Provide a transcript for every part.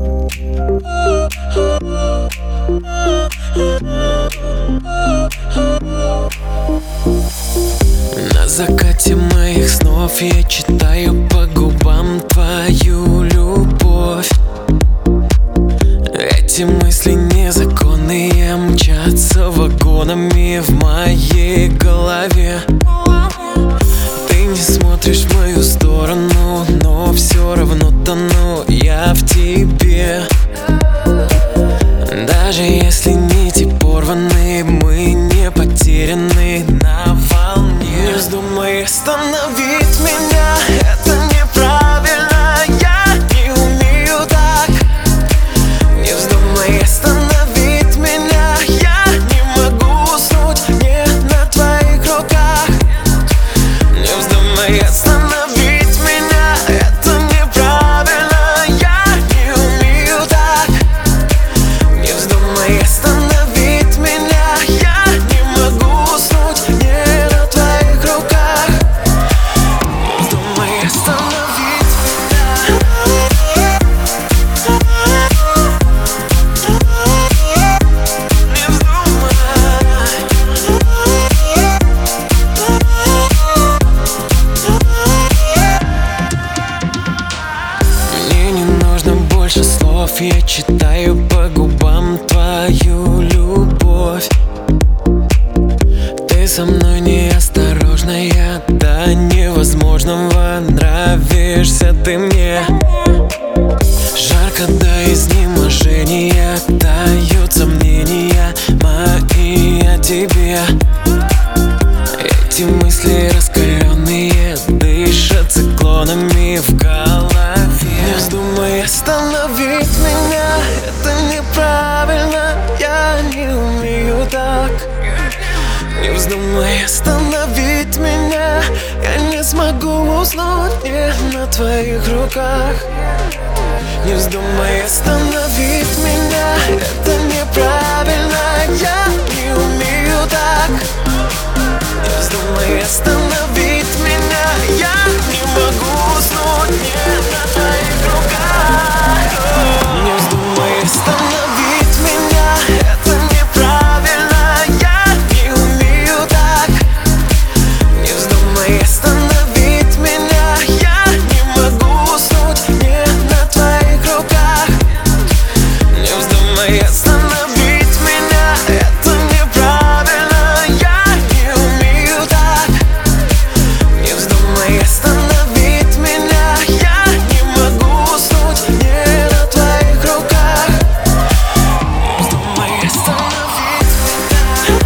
На закате моих снов я читаю по губам твою любовь. Эти мысли незаконные мчатся вагонами в моей голове. Ты не смотришь в мою сторону, но все равно тону я в тебе. Даже если нити порваны, мы не потеряны на волне. Не вздумай остановить меня, это неправильно, я не умею так. Не вздумай остановить меня, я не могу уснуть не на твоих руках. Не вздумай остановить меня, это неправильно, я не умею так. Не вздумай остановить меня, я не могу уснуть не на твоих руках. Не вздумай остановить меня. Не вздумай. Мне не нужно больше слов, я читаю по губам твою любовь. Ты со мной неосторожная, до невозможного нравишься ты мне. Жарко до изнеможения, тают сомнения мои о тебе. Эти мысли раскаленные дышат циклонами в голове. Не вздумай остановить меня, это неправильно, я не умею так. Не вздумай остановить меня, я не смогу уснуть не на твоих руках. Не вздумай остановить меня, это неправильно, я не умею так. Не вздумай остановить меня, я не могу уснуть не на твоих руках. Не вздумай остановить меня, это неправильно, я не умею так. Не вздумай остановить меня, я не могу уснуть не на твоих руках. Не вздумай остановить меня, это неправильно, я не умею так. Не вздумай остановить меня, я не могу уснуть не на твоих руках. Не вздумай остановить меня.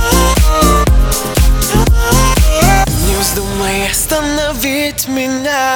Не вздумай остановить меня.